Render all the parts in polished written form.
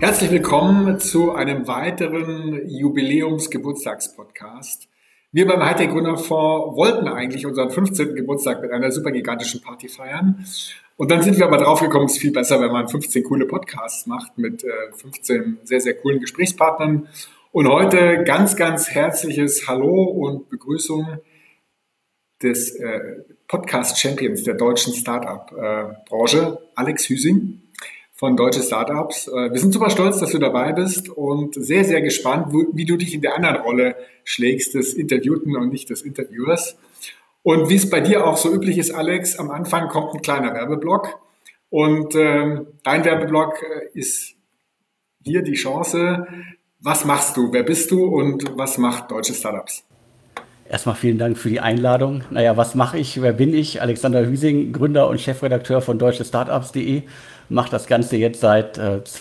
Herzlich willkommen zu einem weiteren Jubiläums-Geburtstagspodcast. Wir beim Hightech Gründerfonds wollten eigentlich unseren 15. Geburtstag mit einer super gigantischen Party feiern. Und dann sind wir aber drauf gekommen, es ist viel besser, wenn man 15 coole Podcasts macht mit 15 sehr, sehr coolen Gesprächspartnern. Und heute ganz, ganz herzliches Hallo und Begrüßung des Podcast-Champions der deutschen Startup-Branche, Alex Hüsing von Deutsche Startups. Wir sind super stolz, dass du dabei bist und sehr, sehr gespannt, wie du dich in der anderen Rolle schlägst, des Interviewten und nicht des Interviewers. Und wie es bei dir auch so üblich ist, Alex, am Anfang kommt ein kleiner Werbeblock und dein Werbeblock ist hier die Chance. Was machst du? Wer bist du und was macht Deutsche Startups? Erstmal vielen Dank für die Einladung. Naja, was mache ich? Wer bin ich? Alexander Hüsing, Gründer und Chefredakteur von deutschestartups.de. Mache das Ganze jetzt seit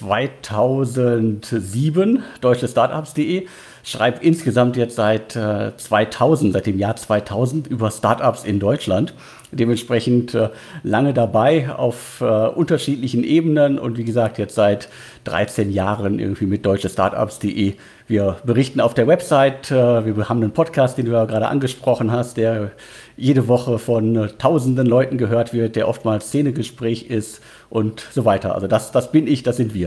2007, deutschestartups.de. Schreibe insgesamt jetzt seit dem Jahr 2000 über Startups in Deutschland. Dementsprechend lange dabei auf unterschiedlichen Ebenen und wie gesagt jetzt seit 13 Jahren irgendwie mit deutschestartups.de. Wir berichten auf der Website, wir haben einen Podcast, den du ja gerade angesprochen hast, der jede Woche von tausenden Leuten gehört wird, der oftmals Szenegespräch ist und so weiter. Also das bin ich, das sind wir.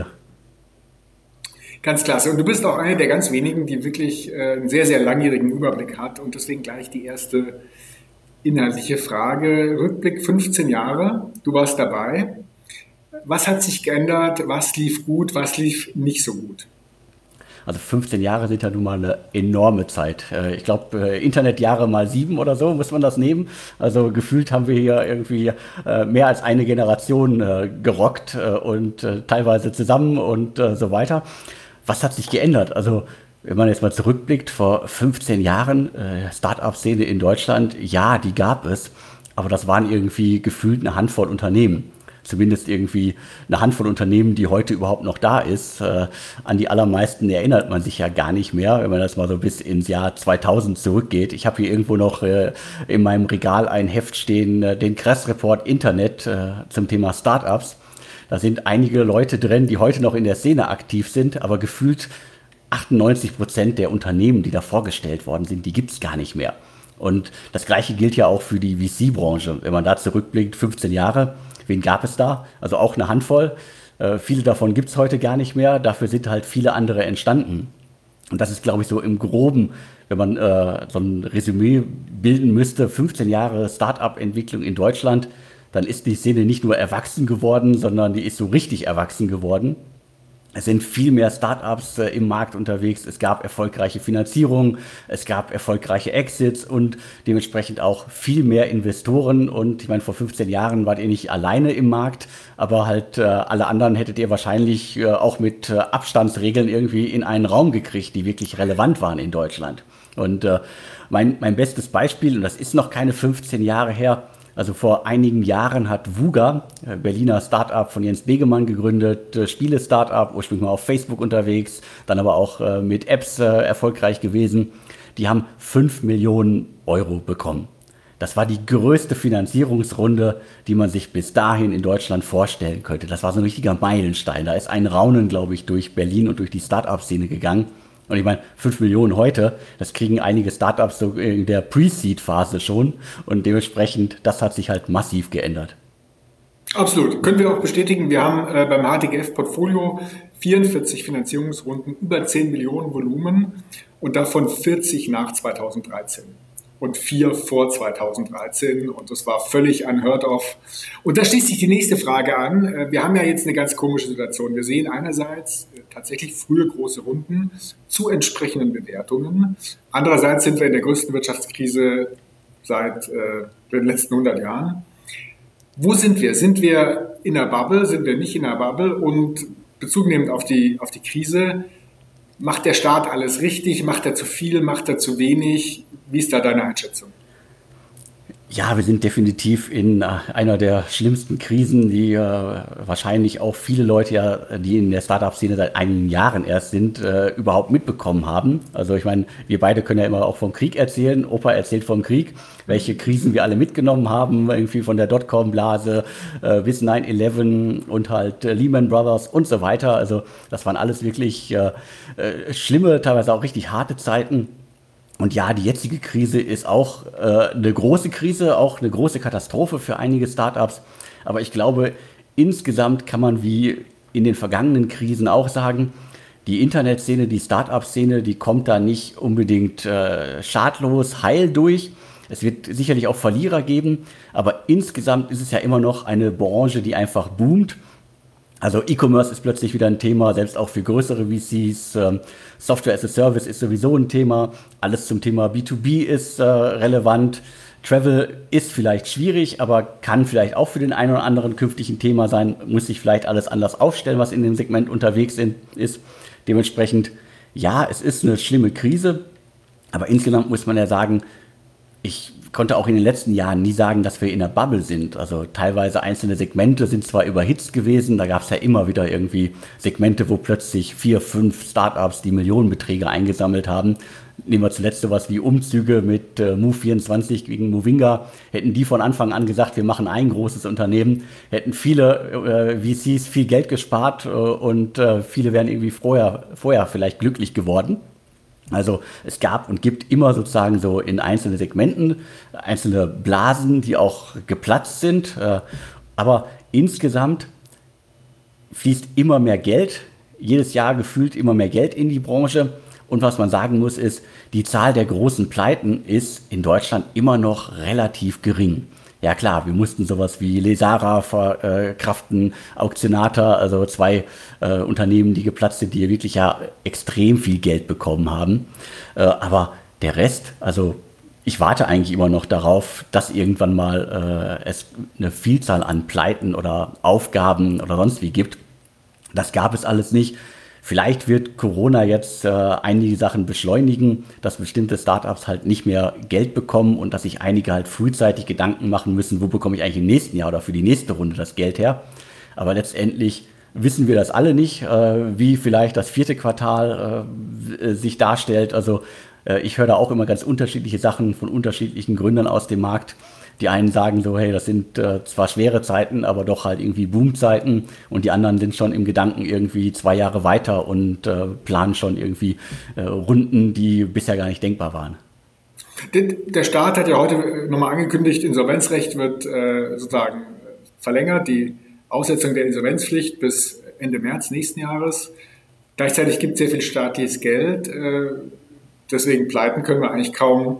Ganz klasse. Und du bist auch einer der ganz wenigen, die wirklich einen sehr, sehr langjährigen Überblick hat. Und deswegen gleich die erste inhaltliche Frage. Rückblick 15 Jahre, du warst dabei. Was hat sich geändert? Was lief gut? Was lief nicht so gut? Also 15 Jahre sind ja nun mal eine enorme Zeit. Ich glaube, Internetjahre mal 7 oder so muss man das nehmen. Also gefühlt haben wir hier irgendwie mehr als eine Generation gerockt und teilweise zusammen und so weiter. Was hat sich geändert? Also wenn man jetzt mal zurückblickt, vor 15 Jahren, Start-up-Szene in Deutschland, ja, die gab es, aber das waren irgendwie gefühlt eine Handvoll Unternehmen. Zumindest irgendwie eine Handvoll Unternehmen, die heute überhaupt noch da ist. An die allermeisten erinnert man sich ja gar nicht mehr, wenn man das mal so bis ins Jahr 2000 zurückgeht. Ich habe hier irgendwo noch in meinem Regal ein Heft stehen, den Kress-Report Internet zum Thema Startups. Da sind einige Leute drin, die heute noch in der Szene aktiv sind, aber gefühlt 98% der Unternehmen, die da vorgestellt worden sind, die gibt es gar nicht mehr. Und das Gleiche gilt ja auch für die VC-Branche. Wenn man da zurückblickt, 15 Jahre, wen gab es da? Also auch eine Handvoll. Viele davon gibt es heute gar nicht mehr. Dafür sind halt viele andere entstanden. Und das ist, glaube ich, so im Groben, wenn man so ein Resümee bilden müsste, 15 Jahre Start-up-Entwicklung in Deutschland, dann ist die Szene nicht nur erwachsen geworden, sondern die ist so richtig erwachsen geworden. Es sind viel mehr Startups im Markt unterwegs. Es gab erfolgreiche Finanzierungen, es gab erfolgreiche Exits und dementsprechend auch viel mehr Investoren. Und ich meine, vor 15 Jahren wart ihr nicht alleine im Markt, aber halt alle anderen hättet ihr wahrscheinlich auch mit Abstandsregeln irgendwie in einen Raum gekriegt, die wirklich relevant waren in Deutschland. Und mein bestes Beispiel, und das ist noch keine 15 Jahre her, also vor einigen Jahren hat Wooga, Berliner Startup von Jens Begemann gegründet, Spiele-Startup, ursprünglich mal auf Facebook unterwegs, dann aber auch mit Apps erfolgreich gewesen. Die haben 5 Millionen Euro bekommen. Das war die größte Finanzierungsrunde, die man sich bis dahin in Deutschland vorstellen könnte. Das war so ein richtiger Meilenstein. Da ist ein Raunen, glaube ich, durch Berlin und durch die Startup-Szene gegangen. Und ich meine, 5 Millionen heute, das kriegen einige Startups so in der Pre-Seed-Phase schon. Und dementsprechend, das hat sich halt massiv geändert. Absolut. Können wir auch bestätigen. Wir haben beim HTGF-Portfolio 44 Finanzierungsrunden, über 10 Millionen Volumen und davon 40 nach 2013. Und 4 vor 2013 und das war völlig unheard of. Und da schließt sich die nächste Frage an. Wir haben ja jetzt eine ganz komische Situation. Wir sehen einerseits tatsächlich frühe große Runden zu entsprechenden Bewertungen. Andererseits sind wir in der größten Wirtschaftskrise seit den letzten 100 Jahren. Wo sind wir? Sind wir in einer Bubble? Sind wir nicht in einer Bubble? Und bezugnehmend auf die Krise, macht der Staat alles richtig? Macht er zu viel? Macht er zu wenig? Wie ist da deine Einschätzung? Ja, wir sind definitiv in einer der schlimmsten Krisen, die wahrscheinlich auch viele Leute, ja, die in der Startup-Szene seit einigen Jahren erst sind, überhaupt mitbekommen haben. Also ich meine, wir beide können ja immer auch vom Krieg erzählen. Opa erzählt vom Krieg, welche Krisen wir alle mitgenommen haben, irgendwie von der Dotcom-Blase bis 9/11 und halt Lehman Brothers und so weiter. Also das waren alles wirklich schlimme, teilweise auch richtig harte Zeiten. Und ja, die jetzige Krise ist auch eine große Krise, auch eine große Katastrophe für einige Startups. Aber ich glaube, insgesamt kann man wie in den vergangenen Krisen auch sagen, die Internetszene, die Startup-Szene, die kommt da nicht unbedingt schadlos, heil durch. Es wird sicherlich auch Verlierer geben, aber insgesamt ist es ja immer noch eine Branche, die einfach boomt. Also E-Commerce ist plötzlich wieder ein Thema, selbst auch für größere VCs. Software as a Service ist sowieso ein Thema. Alles zum Thema B2B ist relevant. Travel ist vielleicht schwierig, aber kann vielleicht auch für den einen oder anderen künftig ein Thema sein. Muss sich vielleicht alles anders aufstellen, was in dem Segment unterwegs ist. Dementsprechend, ja, es ist eine schlimme Krise. Aber insgesamt muss man ja sagen, ich konnte auch in den letzten Jahren nie sagen, dass wir in einer Bubble sind. Also teilweise einzelne Segmente sind zwar überhitzt gewesen, da gab es ja immer wieder irgendwie Segmente, wo plötzlich 4, 5 Startups die Millionenbeträge eingesammelt haben. Nehmen wir zuletzt sowas wie Umzüge mit Move24 gegen Movinga. Hätten die von Anfang an gesagt, wir machen ein großes Unternehmen, hätten viele VCs viel Geld gespart und viele wären irgendwie vorher vielleicht glücklich geworden. Also es gab und gibt immer sozusagen so in einzelne Segmenten, einzelne Blasen, die auch geplatzt sind. Aber insgesamt fließt immer mehr Geld, jedes Jahr gefühlt immer mehr Geld in die Branche. Und was man sagen muss, ist, die Zahl der großen Pleiten ist in Deutschland immer noch relativ gering. Ja klar, wir mussten sowas wie Lesara verkraften, Auktionata, also 2 Unternehmen, die geplatzt sind, die wirklich ja extrem viel Geld bekommen haben. Aber der Rest, also ich warte eigentlich immer noch darauf, dass irgendwann mal es eine Vielzahl an Pleiten oder Aufgaben oder sonst wie gibt. Das gab es alles nicht. Vielleicht wird Corona jetzt einige Sachen beschleunigen, dass bestimmte Startups halt nicht mehr Geld bekommen und dass sich einige halt frühzeitig Gedanken machen müssen, wo bekomme ich eigentlich im nächsten Jahr oder für die nächste Runde das Geld her. Aber letztendlich wissen wir das alle nicht, wie vielleicht das 4. Quartal sich darstellt. Also ich höre da auch immer ganz unterschiedliche Sachen von unterschiedlichen Gründern aus dem Markt. Die einen sagen so, hey, das sind zwar schwere Zeiten, aber doch halt irgendwie Boomzeiten. Und die anderen sind schon im Gedanken irgendwie 2 Jahre weiter und planen schon irgendwie Runden, die bisher gar nicht denkbar waren. Der Staat hat ja heute nochmal angekündigt, Insolvenzrecht wird sozusagen verlängert, die Aussetzung der Insolvenzpflicht bis Ende März nächsten Jahres. Gleichzeitig gibt es sehr viel staatliches Geld, deswegen Pleiten können wir eigentlich kaum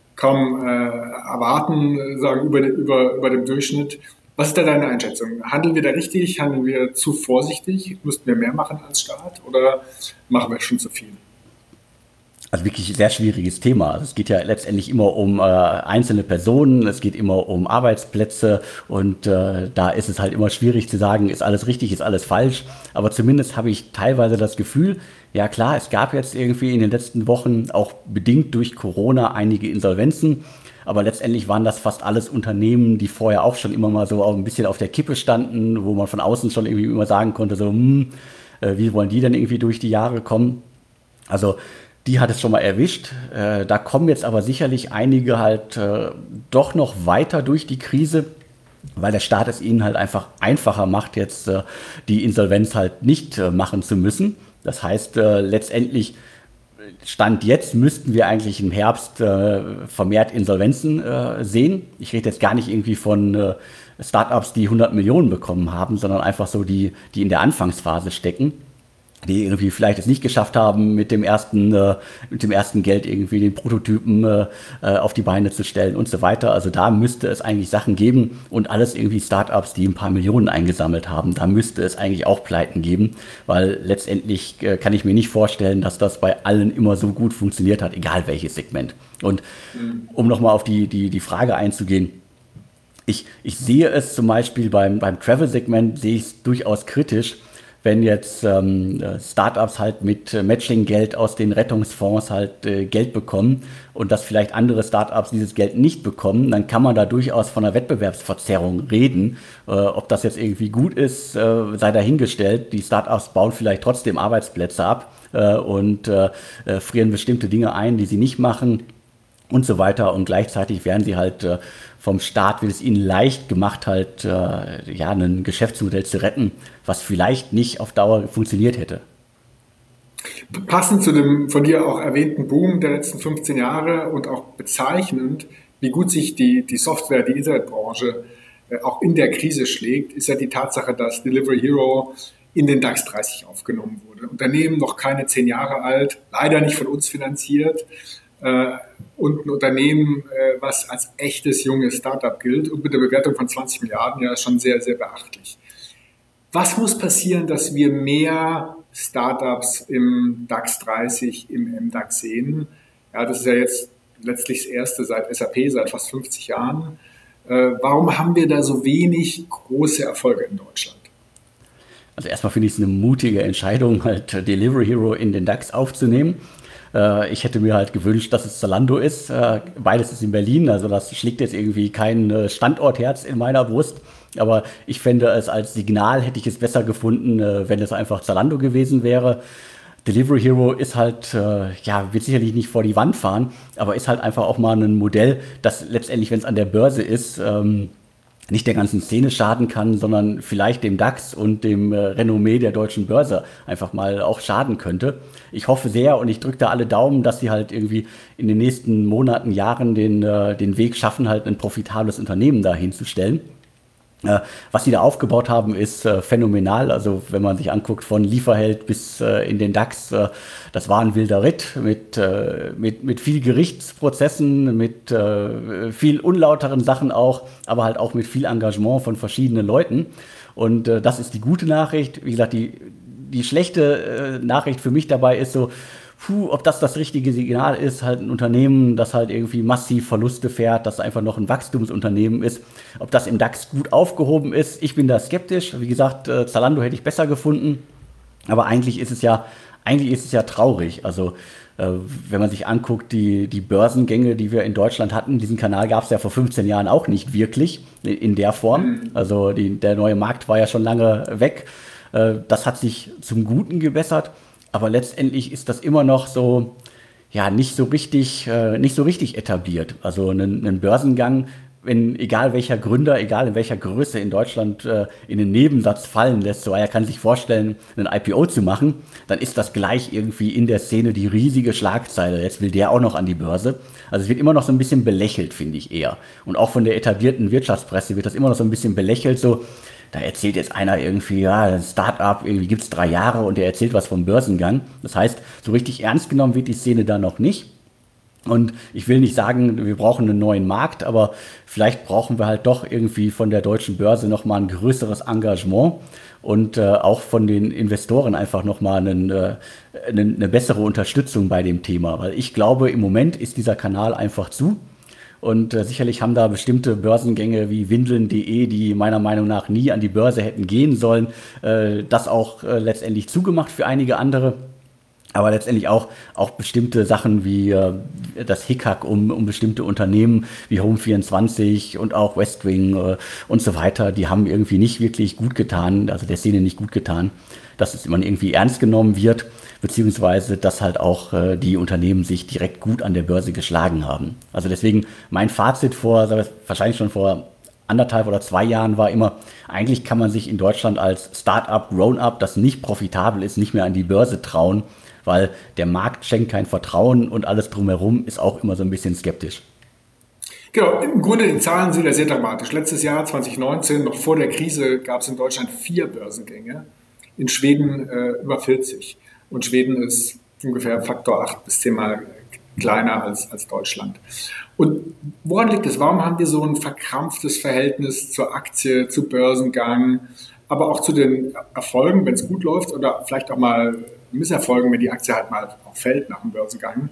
erwarten, sagen über dem Durchschnitt. Was ist da deine Einschätzung? Handeln wir da richtig? Handeln wir zu vorsichtig? Müssten wir mehr machen als Staat oder machen wir schon zu viel? Also wirklich ein sehr schwieriges Thema. Also es geht ja letztendlich immer um einzelne Personen, es geht immer um Arbeitsplätze und da ist es halt immer schwierig zu sagen, ist alles richtig, ist alles falsch. Aber zumindest habe ich teilweise das Gefühl, ja klar, es gab jetzt irgendwie in den letzten Wochen auch bedingt durch Corona einige Insolvenzen. Aber letztendlich waren das fast alles Unternehmen, die vorher auch schon immer mal so auch ein bisschen auf der Kippe standen, wo man von außen schon irgendwie immer sagen konnte, so, wie wollen die denn irgendwie durch die Jahre kommen? Also die hat es schon mal erwischt. Da kommen jetzt aber sicherlich einige halt doch noch weiter durch die Krise, weil der Staat es ihnen halt einfach einfacher macht, jetzt die Insolvenz halt nicht machen zu müssen. Das heißt, letztendlich Stand jetzt müssten wir eigentlich im Herbst vermehrt Insolvenzen sehen. Ich rede jetzt gar nicht irgendwie von Startups, die 100 Millionen bekommen haben, sondern einfach so die in der Anfangsphase stecken, die irgendwie vielleicht es nicht geschafft haben, mit dem ersten Geld irgendwie den Prototypen auf die Beine zu stellen und so weiter. Also da müsste es eigentlich Sachen geben und alles irgendwie Startups, die ein paar Millionen eingesammelt haben, da müsste es eigentlich auch Pleiten geben, weil letztendlich kann ich mir nicht vorstellen, dass das bei allen immer so gut funktioniert hat, egal welches Segment. Und um nochmal auf die Frage einzugehen, ich sehe es zum Beispiel beim Travel-Segment, sehe ich es durchaus kritisch, wenn jetzt Startups halt mit Matching-Geld aus den Rettungsfonds halt Geld bekommen und dass vielleicht andere Startups dieses Geld nicht bekommen, dann kann man da durchaus von einer Wettbewerbsverzerrung reden. Ob das jetzt irgendwie gut ist, sei dahingestellt. Die Startups bauen vielleicht trotzdem Arbeitsplätze ab und frieren bestimmte Dinge ein, die sie nicht machen und so weiter. Und gleichzeitig werden sie halt vom Staat, wird es ihnen leicht gemacht, halt ein Geschäftsmodell zu retten, was vielleicht nicht auf Dauer funktioniert hätte. Passend zu dem von dir auch erwähnten Boom der letzten 15 Jahre und auch bezeichnend, wie gut sich die Software, die Internetbranche auch in der Krise schlägt, ist ja die Tatsache, dass Delivery Hero in den DAX 30 aufgenommen wurde. Unternehmen noch keine 10 Jahre alt, leider nicht von uns finanziert, und ein Unternehmen, was als echtes junges Startup gilt und mit der Bewertung von 20 Milliarden ja schon sehr, sehr beachtlich. Was muss passieren, dass wir mehr Startups im DAX 30, im MDAX sehen? Ja, das ist ja jetzt letztlich das erste seit SAP, seit fast 50 Jahren. Warum haben wir da so wenig große Erfolge in Deutschland? Also erstmal finde ich es eine mutige Entscheidung, halt Delivery Hero in den DAX aufzunehmen. Ich hätte mir halt gewünscht, dass es Zalando ist. Beides ist in Berlin, also das schlägt jetzt irgendwie kein Standortherz in meiner Brust. Aber ich fände es als Signal, hätte ich es besser gefunden, wenn es einfach Zalando gewesen wäre. Delivery Hero ist halt, wird sicherlich nicht vor die Wand fahren, aber ist halt einfach auch mal ein Modell, das letztendlich, wenn es an der Börse ist, nicht der ganzen Szene schaden kann, sondern vielleicht dem DAX und dem Renommee der deutschen Börse einfach mal auch schaden könnte. Ich hoffe sehr und ich drücke da alle Daumen, dass sie halt irgendwie in den nächsten Monaten, Jahren den Weg schaffen, halt ein profitables Unternehmen da hinzustellen. Was sie da aufgebaut haben, ist phänomenal. Also wenn man sich anguckt, von Lieferheld bis in den DAX, das war ein wilder Ritt mit viel Gerichtsprozessen, mit viel unlauteren Sachen auch, aber halt auch mit viel Engagement von verschiedenen Leuten. Und das ist die gute Nachricht. Wie gesagt, die schlechte Nachricht für mich dabei ist so, ob das richtige Signal ist, halt ein Unternehmen, das halt irgendwie massiv Verluste fährt, das einfach noch ein Wachstumsunternehmen ist, ob das im DAX gut aufgehoben ist. Ich bin da skeptisch. Wie gesagt, Zalando hätte ich besser gefunden, aber eigentlich ist es ja traurig. Also wenn man sich anguckt, die Börsengänge, die wir in Deutschland hatten, diesen Kanal gab es ja vor 15 Jahren auch nicht wirklich in der Form. Also der neue Markt war ja schon lange weg. Das hat sich zum Guten gebessert. Aber letztendlich ist das immer noch so, nicht so richtig etabliert. Also ein Börsengang, wenn egal welcher Gründer, egal in welcher Größe in Deutschland in den Nebensatz fallen lässt, so er kann sich vorstellen, ein IPO zu machen, dann ist das gleich irgendwie in der Szene die riesige Schlagzeile. Jetzt will der auch noch an die Börse. Also es wird immer noch so ein bisschen belächelt, finde ich eher. Und auch von der etablierten Wirtschaftspresse wird das immer noch so ein bisschen belächelt, so. Da erzählt jetzt einer irgendwie, ein Start-up, irgendwie gibt es 3 Jahre und der erzählt was vom Börsengang. Das heißt, so richtig ernst genommen wird die Szene da noch nicht. Und ich will nicht sagen, wir brauchen einen neuen Markt, aber vielleicht brauchen wir halt doch irgendwie von der deutschen Börse nochmal ein größeres Engagement und auch von den Investoren einfach nochmal eine bessere Unterstützung bei dem Thema. Weil ich glaube, im Moment ist dieser Kanal einfach zu. Und sicherlich haben da bestimmte Börsengänge wie Windeln.de, die meiner Meinung nach nie an die Börse hätten gehen sollen, das auch letztendlich zugemacht für einige andere. Aber letztendlich auch bestimmte Sachen wie das Hickhack um bestimmte Unternehmen wie Home24 und auch Westwing und so weiter, die haben irgendwie nicht wirklich gut getan, also der Szene nicht gut getan, dass es immer irgendwie ernst genommen wird, beziehungsweise dass halt auch die Unternehmen sich direkt gut an der Börse geschlagen haben. Also deswegen mein Fazit wahrscheinlich schon vor 1,5 oder 2 Jahren war immer, eigentlich kann man sich in Deutschland als Start-up, Grown-up, das nicht profitabel ist, nicht mehr an die Börse trauen, weil der Markt schenkt kein Vertrauen und alles drumherum ist auch immer so ein bisschen skeptisch. Genau, im Grunde die Zahlen sind ja sehr dramatisch. Letztes Jahr, 2019, noch vor der Krise, gab es in Deutschland 4 Börsengänge, in Schweden über 40. Und Schweden ist ungefähr Faktor 8 bis 10 Mal kleiner als Deutschland. Und woran liegt es? Warum haben wir so ein verkrampftes Verhältnis zur Aktie, zu Börsengang, aber auch zu den Erfolgen, wenn es gut läuft, oder vielleicht auch mal Misserfolgen, wenn die Aktie halt mal auch fällt nach dem Börsengang?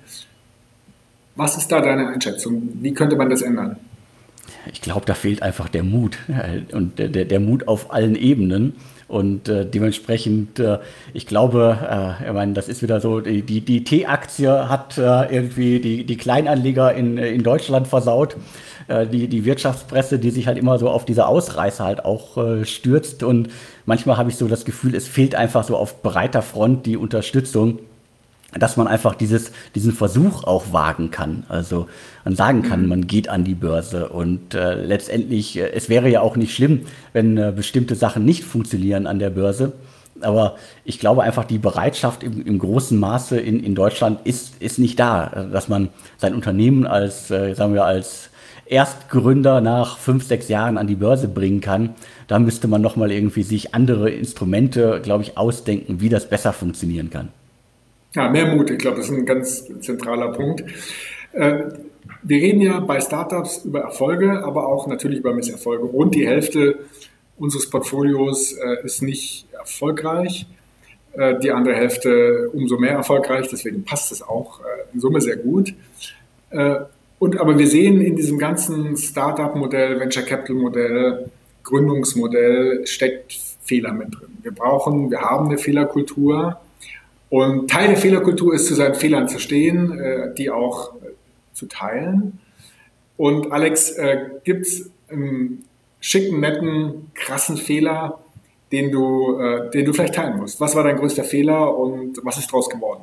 Was ist da deine Einschätzung? Wie könnte man das ändern? Ich glaube, da fehlt einfach der Mut und der Mut auf allen Ebenen. Und dementsprechend, ich glaube, ich meine, das ist wieder so, die T-Aktie hat irgendwie die Kleinanleger in Deutschland versaut. Die Wirtschaftspresse, die sich halt immer so auf diese Ausreißer halt auch stürzt. Und manchmal habe ich so das Gefühl, es fehlt einfach so auf breiter Front die Unterstützung, dass man einfach diesen Versuch auch wagen kann. Also man sagen kann, man geht an die Börse und letztendlich, es wäre ja auch nicht schlimm, wenn bestimmte Sachen nicht funktionieren an der Börse. Aber ich glaube einfach, die Bereitschaft im großen Maße in Deutschland ist nicht da, dass man sein Unternehmen sagen wir, als Erstgründer nach 5, 6 Jahren an die Börse bringen kann. Da müsste man nochmal irgendwie sich andere Instrumente, glaube ich, ausdenken, wie das besser funktionieren kann. Ja, mehr Mut, ich glaube, das ist ein ganz zentraler Punkt. Wir reden ja bei Startups über Erfolge, aber auch natürlich über Misserfolge. Rund die Hälfte unseres Portfolios ist nicht erfolgreich, die andere Hälfte umso mehr erfolgreich, deswegen passt es auch in Summe sehr gut. Aber wir sehen in diesem ganzen Startup-Modell, Venture Capital-Modell, Gründungsmodell steckt Fehler mit drin. Wir haben eine Fehlerkultur. Und Teil der Fehlerkultur ist, zu seinen Fehlern zu stehen, die auch zu teilen. Und Alex, gibt es einen schicken, netten, krassen Fehler, den du vielleicht teilen musst? Was war dein größter Fehler und was ist daraus geworden?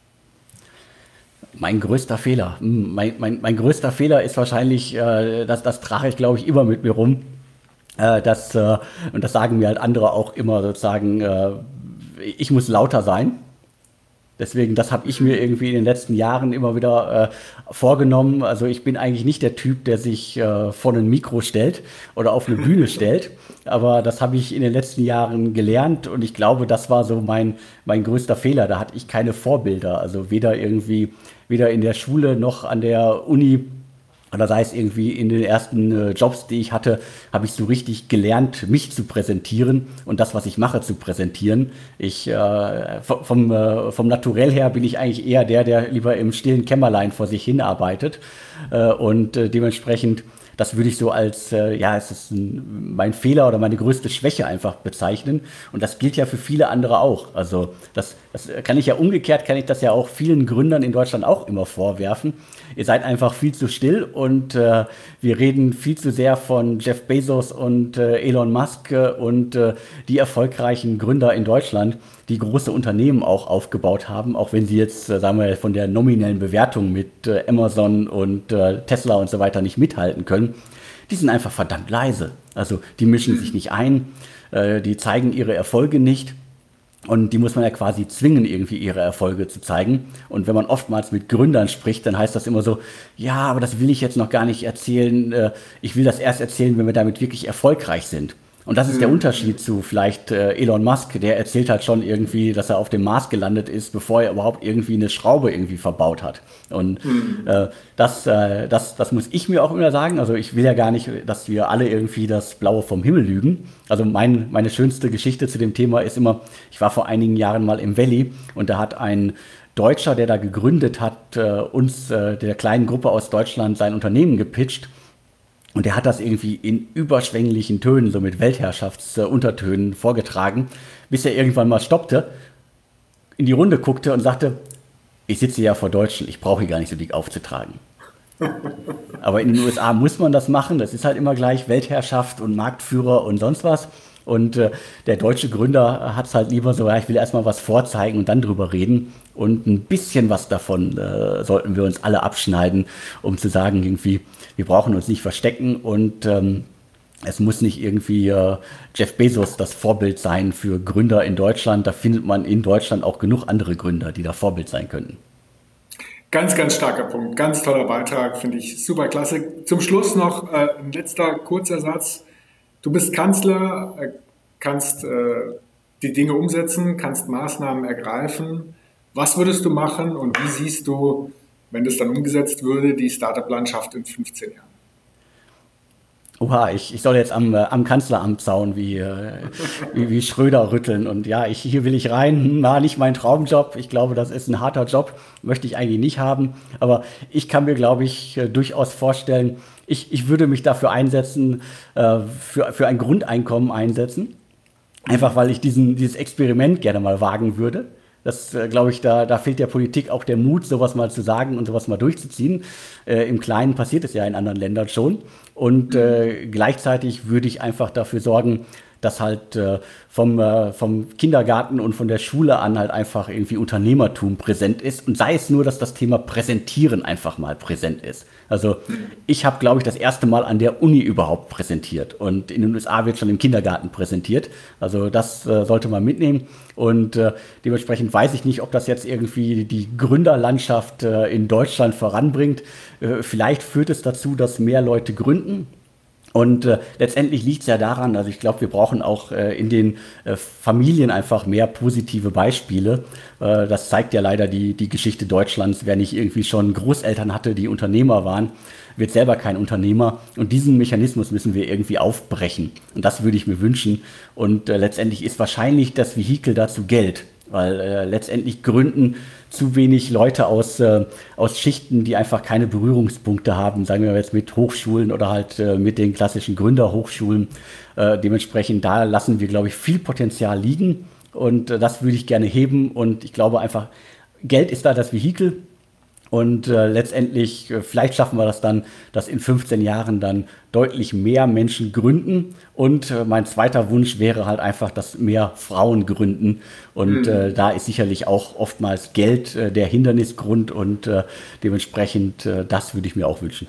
Mein größter Fehler. Mein größter Fehler ist wahrscheinlich, das trage ich, glaube ich, immer mit mir rum. Und das sagen mir halt andere auch immer sozusagen, ich muss lauter sein. Deswegen, das habe ich mir irgendwie in den letzten Jahren immer wieder vorgenommen. Also ich bin eigentlich nicht der Typ, der sich vor ein Mikro stellt oder auf eine Bühne stellt. Aber das habe ich in den letzten Jahren gelernt und ich glaube, das war so mein größter Fehler. Da hatte ich keine Vorbilder. Also weder in der Schule noch an der Uni. Oder sei es irgendwie in den ersten Jobs, die ich hatte, habe ich so richtig gelernt, mich zu präsentieren und das, was ich mache, zu präsentieren. Vom Naturell her bin ich eigentlich eher der lieber im stillen Kämmerlein vor sich hin arbeitet. Dementsprechend, das würde ich so als, es ist mein Fehler oder meine größte Schwäche einfach bezeichnen. Und das gilt ja für viele andere auch. Also das kann ich ja umgekehrt, kann ich das ja auch vielen Gründern in Deutschland auch immer vorwerfen. Ihr seid einfach viel zu still und wir reden viel zu sehr von Jeff Bezos und Elon Musk und die erfolgreichen Gründer in Deutschland, die große Unternehmen auch aufgebaut haben, auch wenn sie jetzt, sagen wir, von der nominellen Bewertung mit Amazon und Tesla und so weiter nicht mithalten können. Die sind einfach verdammt leise. Also die mischen sich nicht ein, die zeigen ihre Erfolge nicht. Und die muss man ja quasi zwingen, irgendwie ihre Erfolge zu zeigen. Und wenn man oftmals mit Gründern spricht, dann heißt das immer so, ja, aber das will ich jetzt noch gar nicht erzählen. Ich will das erst erzählen, wenn wir damit wirklich erfolgreich sind. Und das ist der Unterschied zu vielleicht Elon Musk, der erzählt halt schon irgendwie, dass er auf dem Mars gelandet ist, bevor er überhaupt irgendwie eine Schraube irgendwie verbaut hat. Und das muss ich mir auch immer sagen. Also ich will ja gar nicht, dass wir alle irgendwie das Blaue vom Himmel lügen. Also meine schönste Geschichte zu dem Thema ist immer, ich war vor einigen Jahren mal im Valley und da hat ein Deutscher, der da gegründet hat, uns, der kleinen Gruppe aus Deutschland, sein Unternehmen gepitcht. Und der hat das irgendwie in überschwänglichen Tönen, so mit Weltherrschaftsuntertönen vorgetragen, bis er irgendwann mal stoppte, in die Runde guckte und sagte, ich sitze ja vor Deutschen, ich brauche hier gar nicht so dick aufzutragen. Aber in den USA muss man das machen, das ist halt immer gleich Weltherrschaft und Marktführer und sonst was. Und der deutsche Gründer hat es halt lieber so, ja, ich will erstmal was vorzeigen und dann drüber reden. Und ein bisschen was davon sollten wir uns alle abschneiden, um zu sagen, irgendwie, wir brauchen uns nicht verstecken und es muss nicht irgendwie Jeff Bezos das Vorbild sein für Gründer in Deutschland. Da findet man in Deutschland auch genug andere Gründer, die da Vorbild sein könnten. Ganz, ganz starker Punkt, ganz toller Beitrag, finde ich super klasse. Zum Schluss noch ein letzter kurzer Satz. Du bist Kanzler, kannst die Dinge umsetzen, kannst Maßnahmen ergreifen. Was würdest du machen und wie siehst du, wenn das dann umgesetzt würde, die Startup-Landschaft in 15 Jahren? Oha, ich soll jetzt am Kanzleramtszaun wie Schröder rütteln. Und ja, hier will ich rein. War nicht mein Traumjob. Ich glaube, das ist ein harter Job. Möchte ich eigentlich nicht haben. Aber ich kann mir, glaube ich, durchaus vorstellen, ich würde mich dafür einsetzen, für ein Grundeinkommen einsetzen. Einfach weil ich dieses Experiment gerne mal wagen würde. Das, glaube ich, da fehlt der Politik auch der Mut, sowas mal zu sagen und sowas mal durchzuziehen. Im Kleinen passiert es ja in anderen Ländern schon. Und gleichzeitig würde ich einfach dafür sorgen, dass halt vom Kindergarten und von der Schule an halt einfach irgendwie Unternehmertum präsent ist. Und sei es nur, dass das Thema Präsentieren einfach mal präsent ist. Also ich habe, glaube ich, das erste Mal an der Uni überhaupt präsentiert. Und in den USA wird schon im Kindergarten präsentiert. Also das sollte man mitnehmen. Und dementsprechend weiß ich nicht, ob das jetzt irgendwie die Gründerlandschaft in Deutschland voranbringt. Vielleicht führt es dazu, dass mehr Leute gründen. Und letztendlich liegt es ja daran, also ich glaube, wir brauchen auch in den Familien einfach mehr positive Beispiele. Das zeigt ja leider die Geschichte Deutschlands. Wer nicht irgendwie schon Großeltern hatte, die Unternehmer waren, wird selber kein Unternehmer. Und diesen Mechanismus müssen wir irgendwie aufbrechen. Und das würde ich mir wünschen. Und letztendlich ist wahrscheinlich das Vehikel dazu Geld. Weil letztendlich gründen zu wenig Leute aus Schichten, die einfach keine Berührungspunkte haben, sagen wir jetzt mit Hochschulen oder halt mit den klassischen Gründerhochschulen. Dementsprechend, da lassen wir, glaube ich, viel Potenzial liegen und das würde ich gerne heben und ich glaube einfach, Geld ist da das Vehikel. Und letztendlich, vielleicht schaffen wir das dann, dass in 15 Jahren dann deutlich mehr Menschen gründen. Und mein zweiter Wunsch wäre halt einfach, dass mehr Frauen gründen. Und da ist sicherlich auch oftmals Geld der Hindernisgrund. Und dementsprechend, das würde ich mir auch wünschen.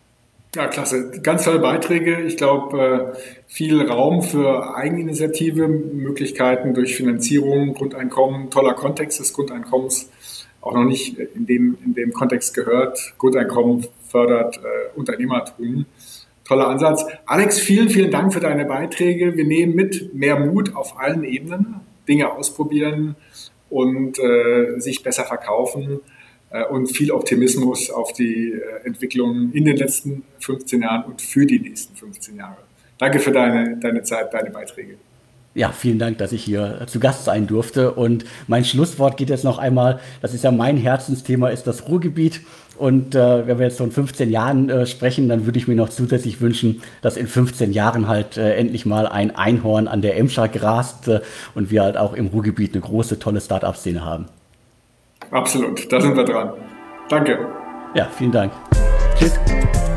Ja, klasse. Ganz tolle Beiträge. Ich glaube, viel Raum für Eigeninitiative, Möglichkeiten durch Finanzierung, Grundeinkommen, toller Kontext des Grundeinkommens. Auch noch nicht in dem Kontext gehört. Grundeinkommen fördert Unternehmertum. Toller Ansatz. Alex, vielen, vielen Dank für deine Beiträge. Wir nehmen mit mehr Mut auf allen Ebenen, Dinge ausprobieren und sich besser verkaufen und viel Optimismus auf die Entwicklung in den letzten 15 Jahren und für die nächsten 15 Jahre. Danke für deine Zeit, deine Beiträge. Ja, vielen Dank, dass ich hier zu Gast sein durfte. Und mein Schlusswort geht jetzt noch einmal, das ist ja mein Herzensthema, ist das Ruhrgebiet. Und wenn wir jetzt von 15 Jahren sprechen, dann würde ich mir noch zusätzlich wünschen, dass in 15 Jahren halt endlich mal ein Einhorn an der Emscher grast und wir halt auch im Ruhrgebiet eine große, tolle Start-up-Szene haben. Absolut, da sind wir dran. Danke. Ja, vielen Dank. Tschüss.